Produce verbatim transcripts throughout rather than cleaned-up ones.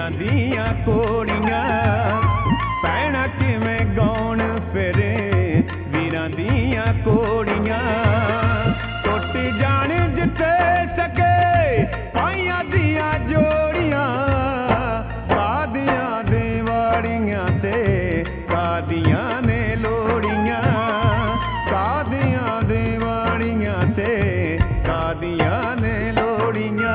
ਵੀਰਾਂ ਦੀਆਂ ਕੋੜੀਆਂ ਭੈਣਾਂ ਕਿਵੇਂ ਗਾਉਣ ਫਿਰ ਵੀਰਾਂ ਦੀਆਂ ਕੋੜੀਆਂ ਟੁੱਟ ਜਾਣ ਜਿੱਥੇ ਸਕੇ ਪਾਈਆਂ ਦੀਆਂ ਜੋੜੀਆਂ ਕਾਦੀਆਂ ਦੇ ਵਾੜੀਆਂ ਤੇ ਕਾਦੀਆਂ ਨੇ ਲੋੜੀਆਂ ਕਾਦੀਆਂ ਦੇ ਵਾੜੀਆਂ ਤੇ ਕਾਦੀਆਂ ਨੇ ਲੋੜੀਆਂ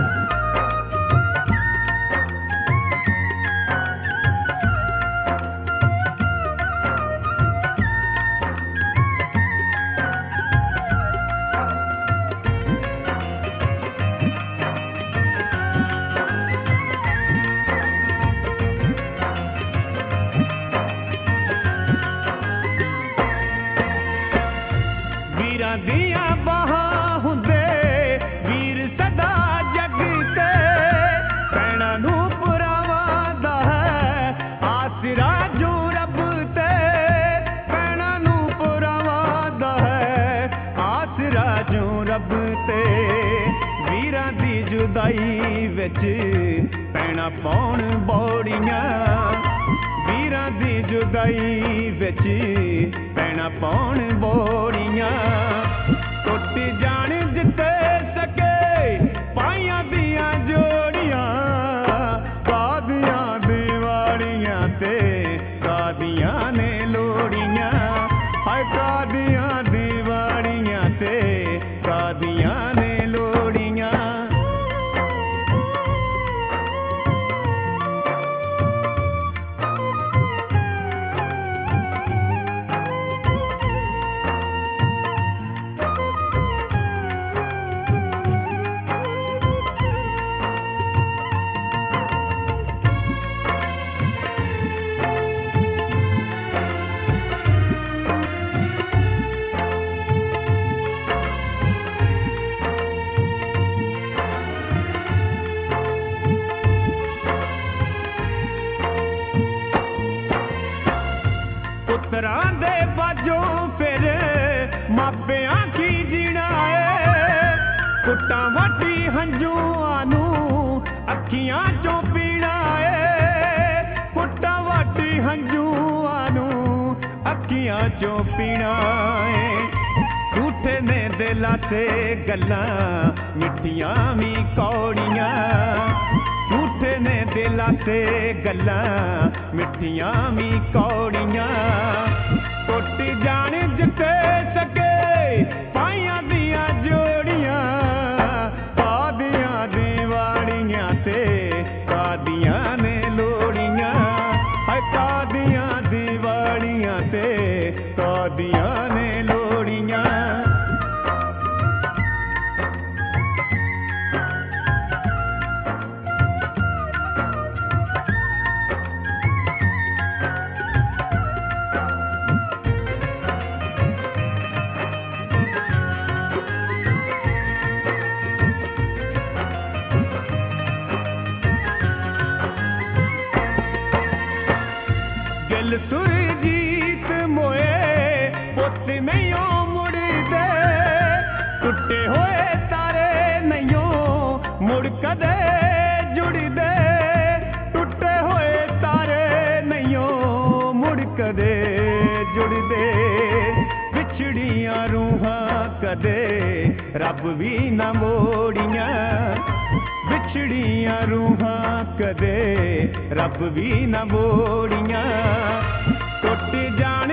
ਵੀਰਾਂ ਦੀਆਂ ਬਾਹਾਂ ਹੁੰਦੇ ਵੀਰ ਸਦਾ ਜਗ ਤੇ ਭੈਣਾਂ ਨੂੰ ਪੁਰਾਵਾਂ ਦਾ ਹੈ ਆਸਰਾ ਜੋ ਰੱਬ ਤੇ ਭੈਣਾਂ ਨੂੰ ਪੁਰਾਵਾਂ ਦਾ ਹੈ ਆਸਰਾ ਜੋ ਰੱਬ ਤੇ ਵੀਰਾਂ ਦੀ ਜੁਦਾਈ ਵਿੱਚ ਭੈਣਾਂ ਪਾਉਣ ਬੋੜੀਆਂ ਵੀਰਾਂ ਦੀ ਜੁਦਾਈ ਵਿੱਚ ਭੈਣਾਂ ਪਾਉਣ ਬੋੜੀਆਂ ਟੁੱਟ ਜਾਣ ਜਿੱਥੇ ਸਕੇ ਪਾਈਆਂ ਦੀਆਂ ਜੋੜੀਆਂ ਕਾਦੀਆਂ ਦੇ ਵਾੜੀਆਂ ਤੇ ਕਾਦੀਆਂ ਨੇ ਲੋੜੀਆਂ ਹਾਏ ਕਾਦੀਆਂ ਦੇ ਵਾੜੀਆਂ ਤੇ ਕਾਦੀਆਂ ਨੇ ਲੋੜੀਆਂ ਪੁੱਤਰਾਂ ਦੇ ਬਾਝੋਂ ਫਿਰ ਮਾਪਿਆਂ ਕੀ ਜੀਣਾ ਏ ਕੁੱਟਾਂ ਵਾਟੀ ਹੰਝੂਆਂ ਨੂੰ ਅੱਖੀਆਂ ਚੋਂ ਪੀਣਾ ਏ ਕੁੱਟਾਂ ਵਾਟੀ ਹੰਝੂਆਂ ਨੂੰ ਅੱਖੀਆਂ ਚੋਂ ਪੀਣਾ ਏ ਝੂਠੇ ਨੇ ਦਿਲਾਂ ਤੇ ਗੱਲਾਂ ਮਿੱਠੀਆਂ ਵੀ ਕੌੜੀਆਂ ਝੂਠੇ ਨੇ ਦਿਲਾਂ ਤੇ ਗੱਲਾਂ ਮਿੱਠੀਆਂ ਵੀ ਕੌੜੀਆਂ ਟੁੱਟ ਜਾਣ ਜਿੱਥੇ ਸਕੇ ਪਾਈਆਂ ਦੀਆਂ ਜੋੜੀਆਂ ਕਾਦੀਆਂ ਦੇ ਵਾੜੀਆਂ ਤੇ ਕਾਦੀਆਂ ਨੇ ਲੋੜੀਆਂ ਹਾਏ ਕਾਦੀਆਂ ਦੀ ਵਾੜੀਆਂ ਤੇ ਕਾਦੀਆਂ ਨੇ ਲੋੜੀਆਂ ਦਿਲ ਸੁਰਜੀਤ ਮੋਏ ਪੁੱਤ ਨਹੀਂਓ ਮੁੜਦੇ ਟੁੱਟੇ ਹੋਏ ਤਾਰੇ ਨਹੀਂਓ ਮੁੜ ਕਦੇ ਜੁੜਦੇ ਟੁੱਟੇ ਹੋਏ ਤਾਰੇ ਨਹੀਂਓ ਮੁੜ ਕਦੇ ਜੁੜਦੇ ਵਿਛੜੀਆਂ ਰੂਹਾਂ ਕਦੇ ਰੱਬ ਵੀ ਨਾ ਮੋੜੀਆਂ ਵਿਛੜੀਆਂ ਰੂਹਾਂ ਕਦੇ ਰੱਬ ਵੀ ਨਾ ਮੋੜੀਆਂ ਟੁੱਟ ਜਾਣ